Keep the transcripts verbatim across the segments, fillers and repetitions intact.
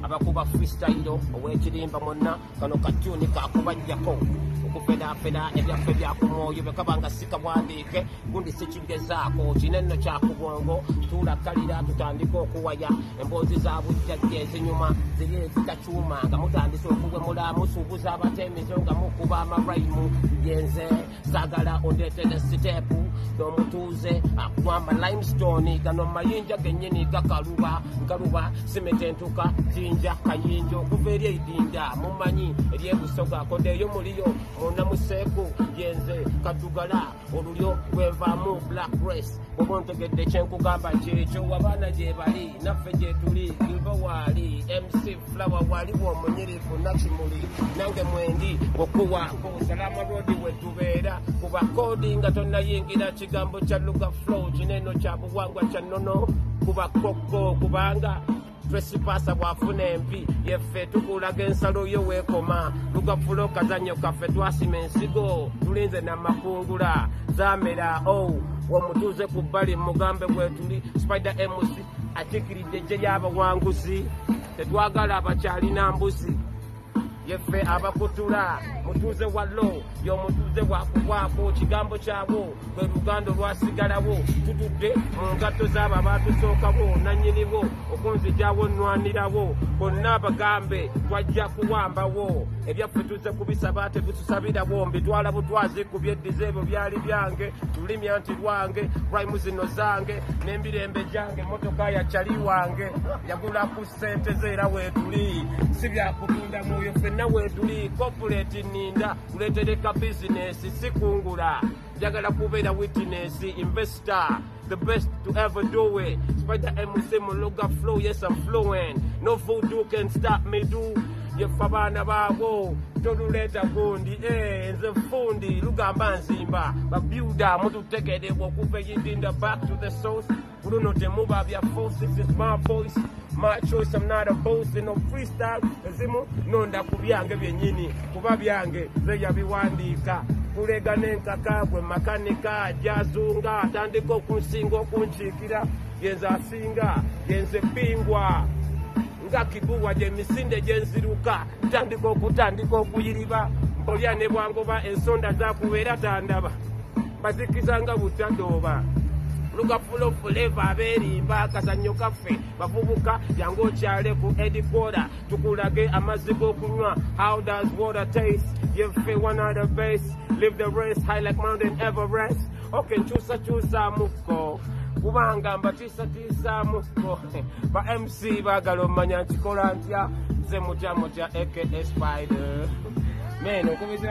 abakuba freestyle ow'ekirimba monna kano katuni kakubajjako okufedafeda ebyaffe byakumwoyo bekabanga sikawandiike gundi sikigezaako kinenno kyakubwongo tulakalira tutandika okuwaya emboozi za bujjajja ezinyuma ziri ezitakyuma nga mutandise okuwemula musuubuza abatemizo nga mukuba amarayimu yenze sagala ondeetere sitepu n'omutuuze akugwamba limestone gano mayinja gennyini gakaluba nkaluba simetentuka jinja kayinjo okuva eri eidinda mumanyi eryebusoga kodeeyo muliyo munamuseeku yenze kadugala olulyo lwenvaamu black race oba ontegedde kyenkugamba kyekyo abaana gye bali naffe gye tuli ilva waali mc flower waliwo omunyirivu nakimuli nange mwendi okuwaako salama roadi wetubeera kuba kodi nga tonnayingira kigambo kya luga flow kineno kya buwangwa kya nnono kuba kokko kubanga twesipasa bwafuna empi yeffe tukulaga ensalo yo weekoma lugafulo kazanyo kaffe twasima ensigo tulinze namakungula zamera o womutuuze ku bbali mugambe bwetuli spider mc atikiridde gye ly'abawanguzi tetwagala abakyalina mbuzi yeffe abakutula mutuuze wallo y'omutuuze bwakubwako kigambo kyabo lwe luganda olwasigalawo tutudde mu ngatto z'abo abaatusookawo nannyinibo okunzijjawo nnwanirawo bonna abagambe twajja kuwambawo ebyaffe tuzze kubisaba tebitusabirawo mbitwala butwazi ku byeddiza ebyo byali byange lulimya nti lwange raimu zino zange n'embirembe gyange emmotoka yakyali wange yagula ku ssente ze era weetuli si byakutunda mwoyo ffenna weetuli corporate ninda kuletereka bizinesi sikungula njagala kubeera witness investor the best to ever do it spider mc muluga flow yes I'm fluent no voodoo can stop me do yeffe abaana baabo toluleeta gundi eh nze fundi lugamba nzimba babyuda mututegerebwa okuva eyidinda back to the source luno temuba bya force this is my voice my choice I'm not a boss no freestyle ezimu nonda ku byange byennyini kuba byange ze yabiwandiika kulega n'enkaka gwe makanika jazunga atandika okunsinga okunkiikira yenze asinga yenze bbingwa nga kiguwa gye misinde gye nziruka ntandika okutandika okuyiriba mbolya ne bwangoba ensonda zakubeera tandaba bazikizanga butadooba lugafulo fuleva abeerimba akazannyo kaffe bavubuka yange okyale ku edikora tukulage amazzi g'okunywa how does water taste yeffe one of the base live the race high like mountain everest okay nkyusakyusamukko kubanga mbatiisatiisamukko ba mc baagala omanya nkikola ntya nze mutya mutya aka spider men okubiza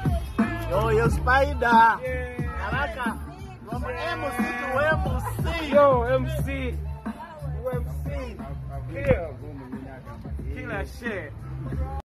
oyo spider alaka M C to M C. Yo, M C. M C. Kill. Kill that shit.